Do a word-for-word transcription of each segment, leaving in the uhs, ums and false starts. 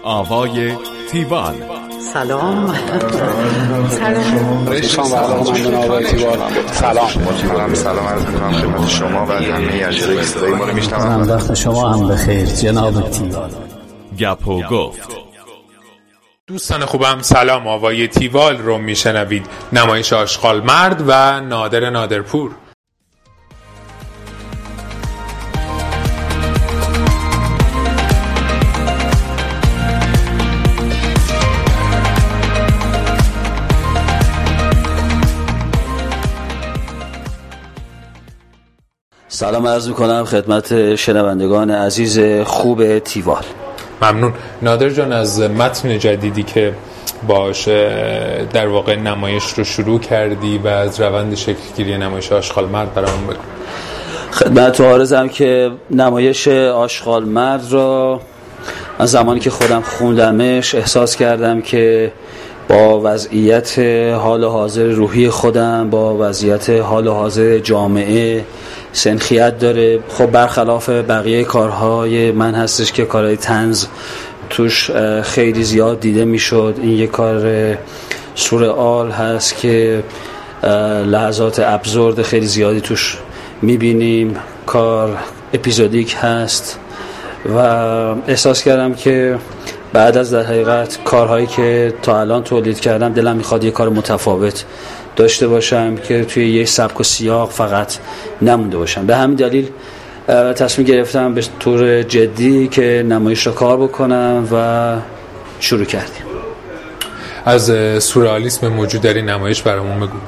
آوای تیوال. سلام. سلام. سلام. سلام. سلام عرض می‌کنم خدمت شما و همه اجرای صدای ما رو میشنوم. وقت شما هم بخیر جناب تیوال. گپ و گفت. دوستان خوبم سلام، آوای تیوال رو میشنوید. نمایش آشغال مرد و نادر نادرپور. سلام عرض میکنم خدمت شنوندگان عزیز خوب تیوال. ممنون. نادر جان، از متن جدیدی که باش در واقع نمایش رو شروع کردی و از روند شکلگیری نمایش آشغال مرد برامون بگو. خدمت عارضم که نمایش آشغال مرد را از زمانی که خودم خوندمش احساس کردم که با وضعیت حال حاضر روحی خودم، با وضعیت حال حاضر جامعه سنخیت داره. خب برخلاف بقیه کارهای من هستش که کارهای طنز توش خیلی زیاد دیده میشد. این یک کار سورئال هست که لحظات ابزورد خیلی زیادی توش میبینیم. کار اپیزودیک هست و احساس کردم که بعد از در حقیقت کارهایی که تا الان تولید کردم دلم میخواد یه کار متفاوت داشته باشم که توی یه سبک و سیاق فقط نمونده باشم. به همین دلیل تصمیم گرفتم به طور جدی که نمایش رو کار بکنم و شروع کردیم. از سورئالیسم موجود در این نمایش برامون بگو.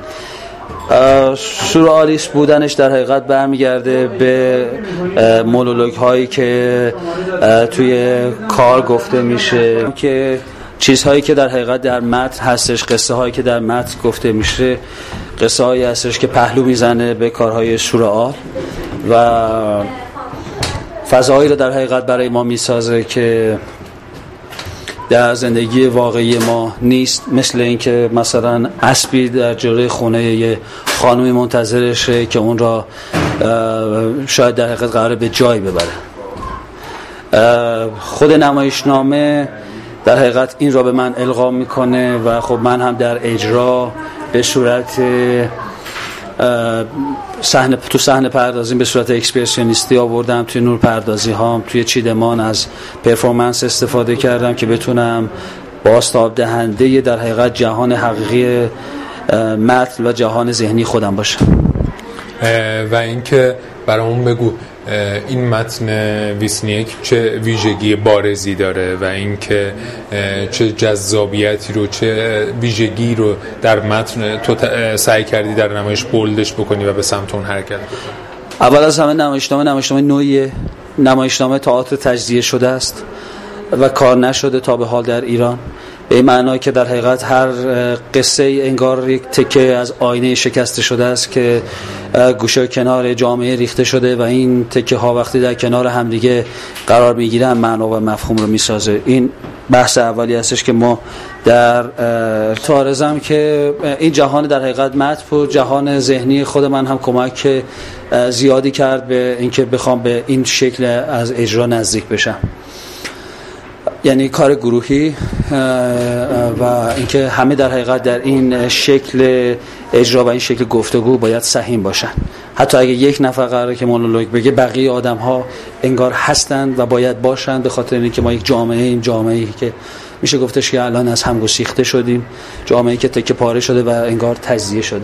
سورئالیسم بودنش در حقیقت برمیگرده به مونولوگ هایی که توی کار گفته میشه، که چیزهایی که در حقیقت در متن هستش، قصه هایی که در متن گفته میشه قصه هایی هستش که پهلو میزنه به کارهای سورئال و فضاهایی رو در حقیقت برای ما میسازه که در زندگی واقعی ما نیست. مثل اینکه مثلا اسبی در جلوی خونه یه خانومی منتظرشه که اون را شاید در حقیقت قراره به جای ببره. خود نمایشنامه در حقیقت این را به من القا میکنه و خب من هم در اجرا به صورت صحنه تو صحنه پردازی به صورت اکسپرسیونیستی آوردم. توی نور پردازی هام توی چیدمان از پرفورمنس استفاده کردم که بتونم بازتاب دهنده در حقیقت جهان حقیقی متن و جهان ذهنی خودم باشم. و اینکه برامون بگو این متن ویسنیک چه ویژگی بارزی داره و اینکه چه جذابیتی رو، چه ویژگی رو در متن تو سعی کردی در نمایش بولدش بکنی و به سمت اون حرکت بکنی. اول از همه نمایشنامه نمایشنامه نوعیه، نمایشنامه تئاتر تجزیه شده است و کار نشده تا به حال در ایران، به این معنی که در حقیقت هر قصه انگار یک تکه از آینه شکسته شده است که گوشه کنار جامعه ریخته شده و این تکه ها وقتی در کنار همدیگه قرار میگیرن معنا و مفهوم رو میسازه. این بحث اولی هستش که ما در تارزم که این جهان در حقیقت متن و جهان ذهنی خود من هم کمک زیادی کرد به اینکه بخوام به این شکل از اجرا نزدیک بشم. یعنی کار گروهی و اینکه همه در حقیقت در این شکل اجرا و این شکل گفتگو باید سهیم باشن. حتی اگه یک نفر قراره که مونولوگ بگه، بقیه آدم ها انگار هستند و باید باشند، به خاطر اینکه ما یک جامعه این جامعه‌ای که میشه گفتش که الان از هم گسیخته شدیم، جامعه‌ای که تکه پاره شده و انگار تجزیه شده.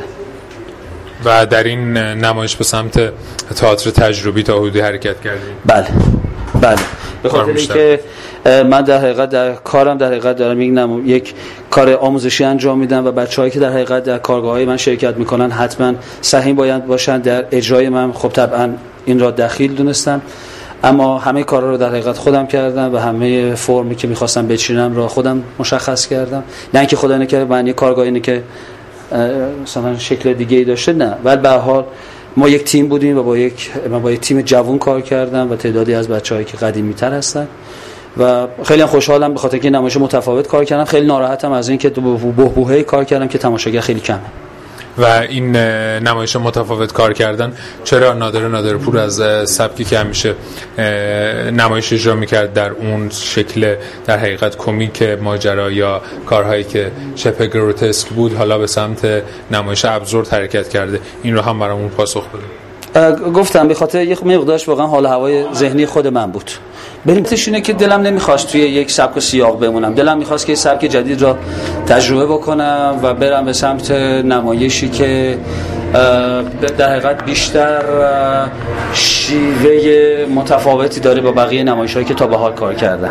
و در این نمایش به سمت تئاتر تجربی تا حدودی حرکت کردیم. بله بله، به خاطر اینکه من در حقیقت در کارم در حقیقت دارم یک نمو... یک کار آموزشی انجام میدم و بچه‌هایی که در حقیقت در کارگاه‌های من شرکت میکنن حتما سهیم باید باشن در اجرای من. خب طبعا این را دخیل دونستم، اما همه کارا رو در حقیقت خودم کردم و همه فرمی که می‌خواستم بچینم را خودم مشخص کردم. نه اینکه خدا نکنه من یک کارگاهی اینه که مثلا شکل دیگه‌ای داشته، نه، ولی به هر حال ما یک تیم بودیم و با یک من با یک تیم جوان کار کردم و تعدادی از بچه‌هایی که قدیمی‌تر هستن و خیلی هم خوشحالم به خاطر اینکه نمایش متفاوت کار کردم. خیلی ناراحتم از اینکه بحبوحه کار کردم که تماشاگر خیلی کمه. و این نمایش متفاوت کار کردن چرا نادر نادرپور از سبکی که همیشه نمایش اجرا میکرد در اون شکل در حقیقت کمیک ماجرا یا کارهایی که شبه گروتسک بود حالا به سمت نمایش ابزورد حرکت کرده؟ این رو هم برامون پاسخ بده. گفتم به خاطر یه مقدارش واقعا حال هوای ذهنی خود من بود. بلیمتش اینه که دلم نمیخواست توی یک سبک و سیاق بمونم، دلم میخواست که یه سبک جدید را تجربه بکنم و برم به سمت نمایشی که در حقیقت بیشتر شیوه متفاوتی داره با بقیه نمایش‌هایی که تا به حال کار کردم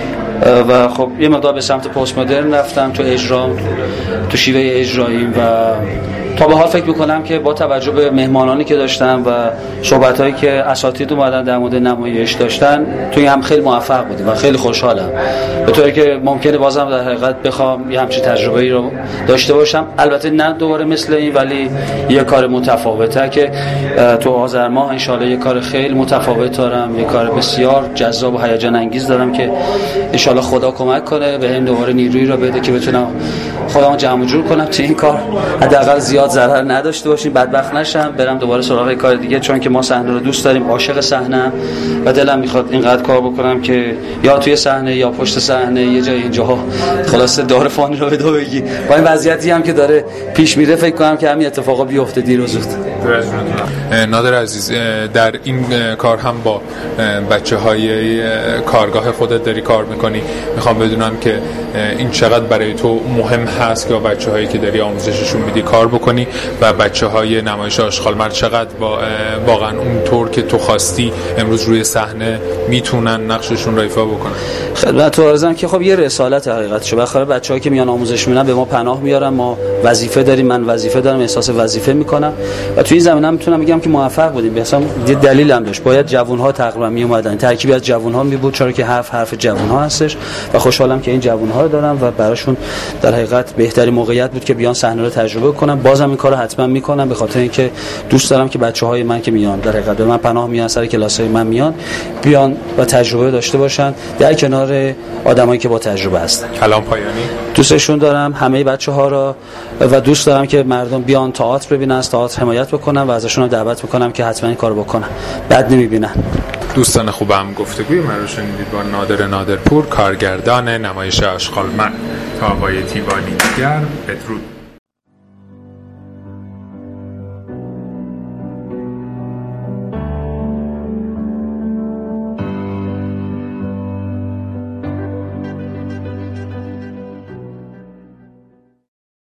و خب یه مقدار به سمت پست مدرن رفتم تو اجرا، تو شیوه اجراییم و تا به حال فکر میکنم که با توجه به مهمانانی که داشتم و صحبتایی که اساتید اومدن در مورد نمایش داشتن توی هم خیلی موفق بودیم و خیلی خوشحالم، به طوری که ممکنه بازم در حقیقت بخوام یه همچین تجربه‌ای رو داشته باشم. البته نه دوباره مثل این، ولی یه کار متفاوته که تو آذر ماه ان شاءالله یه کار خیلی متفاوت دارم، یه کار بسیار جذاب و هیجان انگیز دارم که ان شاءالله خدا کمک کنه بهم دوباره نیرویی رو بده که بتونم خودمو جمع جور کنم تو این کار، حداقل زیاد ضرر نداشته باشیم، بدبخت نشم، برم دوباره سراغ کار دیگه، چون که ما صحنه رو دوست داریم، عاشق صحنه و دلم میخواد اینقدر کار بکنم که یا توی صحنه یا پشت صحنه یه جای اینجاها خلاص دور فانی رو بده بگی. با این وضعیتی هم که داره پیش میره فکر کنم که همین اتفاقا بیفته دیر و زود. نادر عزیز، در این کار هم با بچه‌های کارگاه خودت داری کار میکنی، میخوام بدونم که این چقدر برای تو مهم هست که با بچه‌هایی که داری آموزششون میدی کار بکنی و بچه‌های نمایش آشغالمرد چقدر با واقعا اون طور که تو خواستی امروز روی صحنه میتونن نقششون رو ایفا بکنن. خدمت عرضم که خب یه رسالت حقیقتشه، بخاطر بچه‌هایی که میان آموزش میبینن به ما پناه میارن، ما وظیفه داریم، من وظیفه دارم، احساس وظیفه میکنم و توی این زمینه میتونم بگم که موفق بودیم. به حساب یه دلیل هم داشت، باید جوان‌ها تقریبا می اومدن، ترکیبی از جوان‌ها می بود، چون که حرف حرف جوان‌ها هستش و خوشحالم که این جوان‌ها رو دارم و براشون در حقیقت بهترین موقعیت بود که بیان صحنه رو تجربه کنم. بازم این کارو حتما میکنم به خاطر اینکه دوست دارم که بچه‌های من که میان در حقیقت به من پناه میان، سر کلاس‌های من میان، بیان و تجربه داشته باشن در کنار آدمایی که با تجربه هستن. کلام پایانی. دوستشون دارم همه بچه‌ها رو و دوست دارم که مردم بیان تئاتر ببینن، از تئاتر حمایت بکنن و ازشون دعوت میکنم که حتما این کارو بکنن. بد نمیبینن. دوستان خوبم، گفتگوی من رو شنیدید با نادر نادرپور، کارگردان نمایش آشغالمرد. تا آقای تیوانی دیگر، بدرود.